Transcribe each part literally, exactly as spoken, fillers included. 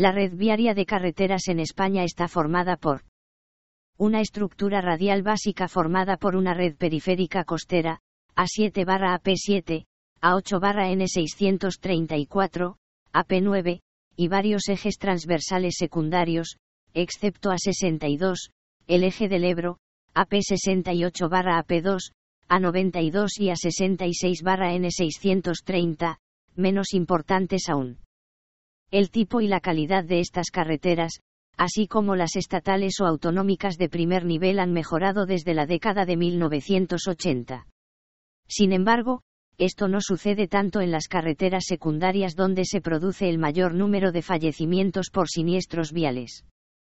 La red viaria de carreteras en España está formada por una estructura radial básica formada por una red periférica costera, A siete barra A P siete, A ocho barra N seiscientos treinta y cuatro, A P nueve, y varios ejes transversales secundarios, excepto A sesenta y dos, el eje del Ebro, A P sesenta y ocho barra A P dos, A noventa y dos y A sesenta y seis barra N seiscientos treinta, menos importantes aún. El tipo y la calidad de estas carreteras, así como las estatales o autonómicas de primer nivel, han mejorado desde la década de mil novecientos ochenta. Sin embargo, esto no sucede tanto en las carreteras secundarias, donde se produce el mayor número de fallecimientos por siniestros viales.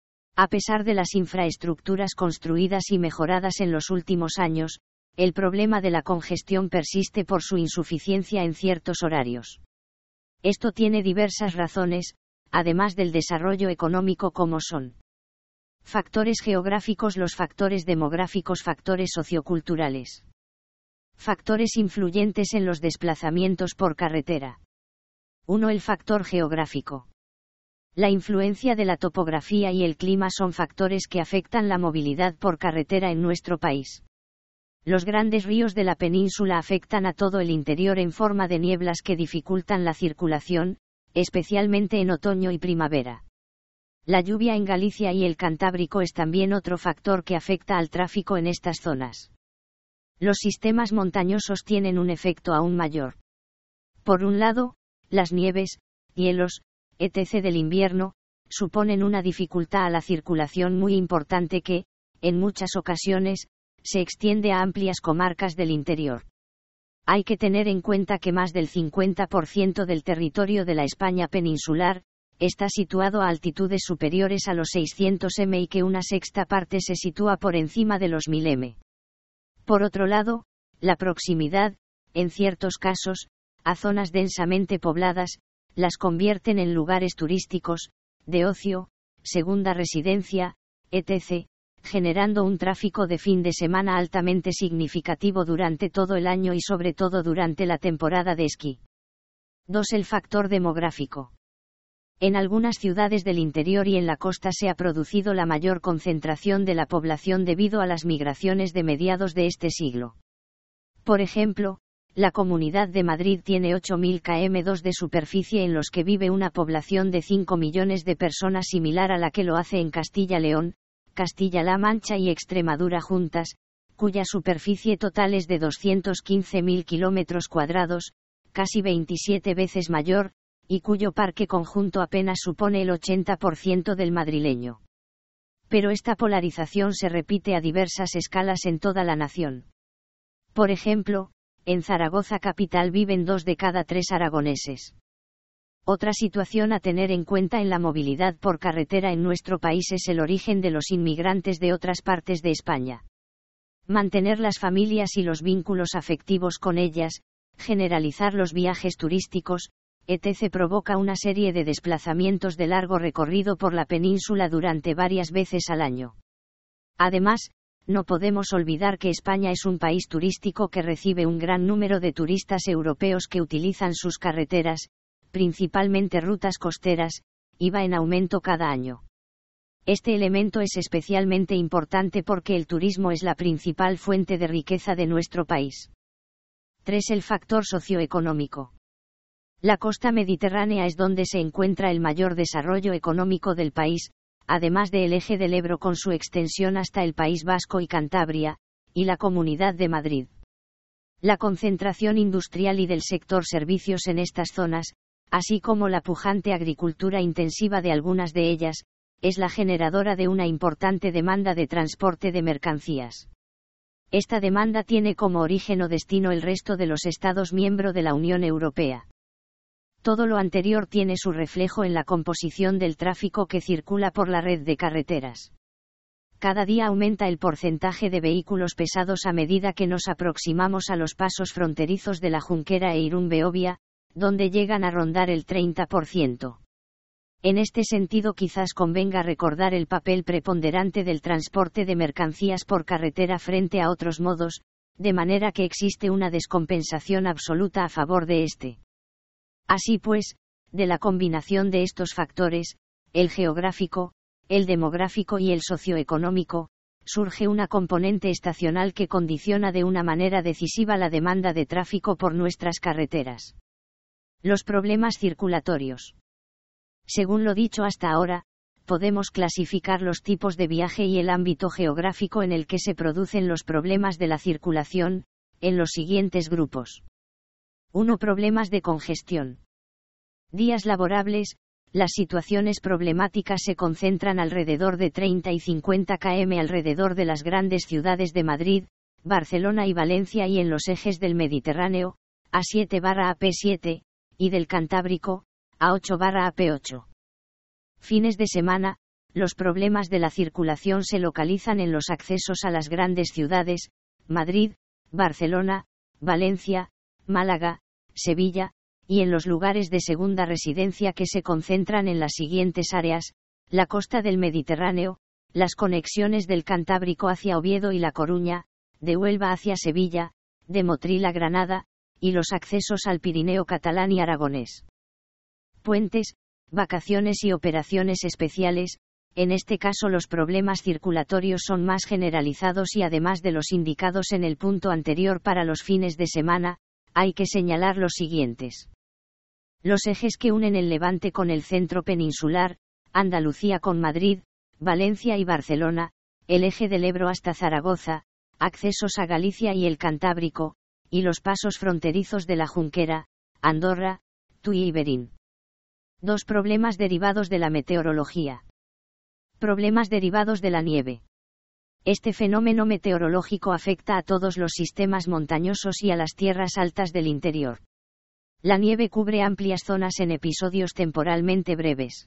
A pesar de las infraestructuras construidas y mejoradas en los últimos años, el problema de la congestión persiste por su insuficiencia en ciertos horarios. Esto tiene diversas razones, además del desarrollo económico, como son factores geográficos, los factores demográficos, factores socioculturales. Factores influyentes en los desplazamientos por carretera. uno. El factor geográfico. La influencia de la topografía y el clima son factores que afectan la movilidad por carretera en nuestro país. Los grandes ríos de la península afectan a todo el interior en forma de nieblas que dificultan la circulación, especialmente en otoño y primavera. La lluvia en Galicia y el Cantábrico es también otro factor que afecta al tráfico en estas zonas. Los sistemas montañosos tienen un efecto aún mayor. Por un lado, las nieves, hielos, etcétera del invierno, suponen una dificultad a la circulación muy importante que, en muchas ocasiones, se extiende a amplias comarcas del interior. Hay que tener en cuenta que más del cincuenta por ciento del territorio de la España peninsular está situado a altitudes superiores a los seiscientos metros y que una sexta parte se sitúa por encima de los mil metros. Por otro lado, la proximidad, en ciertos casos, a zonas densamente pobladas, las convierten en lugares turísticos, de ocio, segunda residencia, etcétera, generando un tráfico de fin de semana altamente significativo durante todo el año y sobre todo durante la temporada de esquí. dos. El factor demográfico. En algunas ciudades del interior y en la costa se ha producido la mayor concentración de la población debido a las migraciones de mediados de este siglo. Por ejemplo, la Comunidad de Madrid tiene ocho mil kilómetros dos de superficie en los que vive una población de cinco millones de personas, similar a la que lo hace en Castilla-León, Castilla-La Mancha y Extremadura juntas, cuya superficie total es de doscientos quince mil kilómetros cuadrados, casi veintisiete veces mayor, y cuyo parque conjunto apenas supone el ochenta por ciento del madrileño. Pero esta polarización se repite a diversas escalas en toda la nación. Por ejemplo, en Zaragoza capital viven dos de cada tres aragoneses. Otra situación a tener en cuenta en la movilidad por carretera en nuestro país es el origen de los inmigrantes de otras partes de España. Mantener las familias y los vínculos afectivos con ellas, generalizar los viajes turísticos, etcétera provoca una serie de desplazamientos de largo recorrido por la península durante varias veces al año. Además, no podemos olvidar que España es un país turístico que recibe un gran número de turistas europeos que utilizan sus carreteras, principalmente rutas costeras, y va en aumento cada año. Este elemento es especialmente importante porque el turismo es la principal fuente de riqueza de nuestro país. tres. El factor socioeconómico. La costa mediterránea es donde se encuentra el mayor desarrollo económico del país, además del eje del Ebro con su extensión hasta el País Vasco y Cantabria, y la Comunidad de Madrid. La concentración industrial y del sector servicios en estas zonas, así como la pujante agricultura intensiva de algunas de ellas, es la generadora de una importante demanda de transporte de mercancías. Esta demanda tiene como origen o destino el resto de los Estados miembros de la Unión Europea. Todo lo anterior tiene su reflejo en la composición del tráfico que circula por la red de carreteras. Cada día aumenta el porcentaje de vehículos pesados a medida que nos aproximamos a los pasos fronterizos de la Junquera e Irún-Beovia, donde llegan a rondar el treinta por ciento. En este sentido, quizás convenga recordar el papel preponderante del transporte de mercancías por carretera frente a otros modos, de manera que existe una descompensación absoluta a favor de este. Así pues, de la combinación de estos factores, el geográfico, el demográfico y el socioeconómico, surge una componente estacional que condiciona de una manera decisiva la demanda de tráfico por nuestras carreteras. Los problemas circulatorios. Según lo dicho hasta ahora, podemos clasificar los tipos de viaje y el ámbito geográfico en el que se producen los problemas de la circulación, en los siguientes grupos. uno. Problemas de congestión. Días laborables. Las situaciones problemáticas se concentran alrededor de treinta y cincuenta kilómetros alrededor de las grandes ciudades de Madrid, Barcelona y Valencia y en los ejes del Mediterráneo, A siete barra A P siete, y del Cantábrico, A ocho barra A P ocho. Fines de semana, los problemas de la circulación se localizan en los accesos a las grandes ciudades, Madrid, Barcelona, Valencia, Málaga, Sevilla, y en los lugares de segunda residencia que se concentran en las siguientes áreas: la costa del Mediterráneo, las conexiones del Cantábrico hacia Oviedo y La Coruña, de Huelva hacia Sevilla, de Motril a Granada, y los accesos al Pirineo catalán y aragonés. Puentes, vacaciones y operaciones especiales. En este caso los problemas circulatorios son más generalizados y además de los indicados en el punto anterior para los fines de semana, hay que señalar los siguientes. Los ejes que unen el Levante con el centro peninsular, Andalucía con Madrid, Valencia y Barcelona, el eje del Ebro hasta Zaragoza, accesos a Galicia y el Cantábrico, y los pasos fronterizos de la Junquera, Andorra, Tui y Berín. dos. Problemas derivados de la meteorología. Problemas derivados de la nieve. Este fenómeno meteorológico afecta a todos los sistemas montañosos y a las tierras altas del interior. La nieve cubre amplias zonas en episodios temporalmente breves.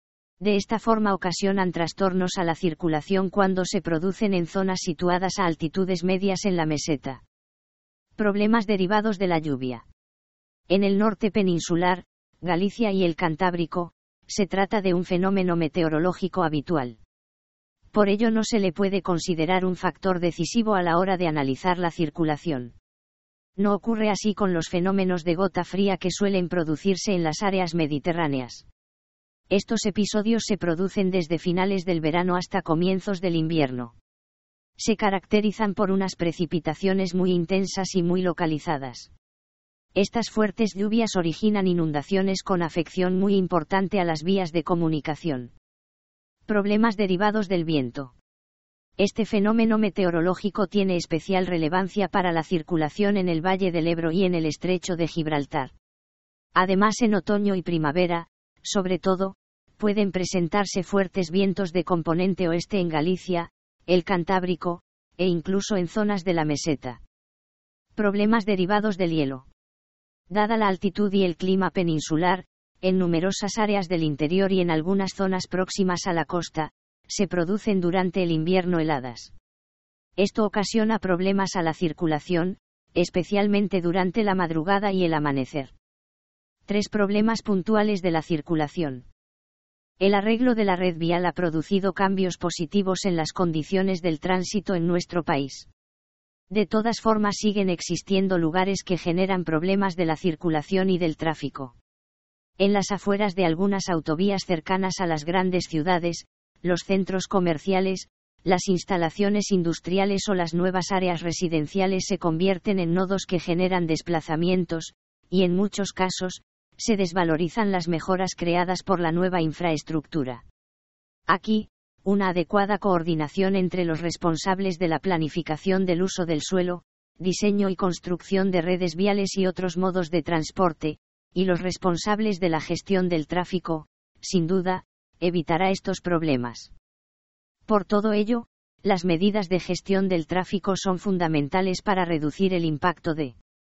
De esta forma ocasionan trastornos a la circulación cuando se producen en zonas situadas a altitudes medias en la meseta. Problemas derivados de la lluvia. En el norte peninsular, Galicia y el Cantábrico, se trata de un fenómeno meteorológico habitual. Por ello no se le puede considerar un factor decisivo a la hora de analizar la circulación. No ocurre así con los fenómenos de gota fría que suelen producirse en las áreas mediterráneas. Estos episodios se producen desde finales del verano hasta comienzos del invierno. Se caracterizan por unas precipitaciones muy intensas y muy localizadas. Estas fuertes lluvias originan inundaciones con afección muy importante a las vías de comunicación. Problemas derivados del viento. Este fenómeno meteorológico tiene especial relevancia para la circulación en el Valle del Ebro y en el Estrecho de Gibraltar. Además, en otoño y primavera, sobre todo, pueden presentarse fuertes vientos de componente oeste en Galicia, el Cantábrico, e incluso en zonas de la meseta. Problemas derivados del hielo. Dada la altitud y el clima peninsular, en numerosas áreas del interior y en algunas zonas próximas a la costa, se producen durante el invierno heladas. Esto ocasiona problemas a la circulación, especialmente durante la madrugada y el amanecer. Tres problemas puntuales de la circulación. El arreglo de la red vial ha producido cambios positivos en las condiciones del tránsito en nuestro país. De todas formas siguen existiendo lugares que generan problemas de la circulación y del tráfico. En las afueras de algunas autovías cercanas a las grandes ciudades, los centros comerciales, las instalaciones industriales o las nuevas áreas residenciales se convierten en nodos que generan desplazamientos, y en muchos casos, se desvalorizan las mejoras creadas por la nueva infraestructura. Aquí, una adecuada coordinación entre los responsables de la planificación del uso del suelo, diseño y construcción de redes viales y otros modos de transporte, y los responsables de la gestión del tráfico, sin duda, evitará estos problemas. Por todo ello, las medidas de gestión del tráfico son fundamentales para reducir el impacto de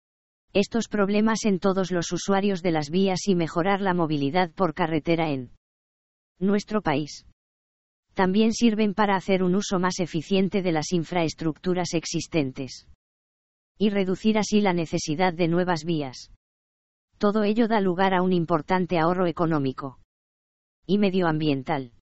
estos problemas en todos los usuarios de las vías y mejorar la movilidad por carretera en nuestro país. También sirven para hacer un uso más eficiente de las infraestructuras existentes y reducir así la necesidad de nuevas vías. Todo ello da lugar a un importante ahorro económico y medioambiental.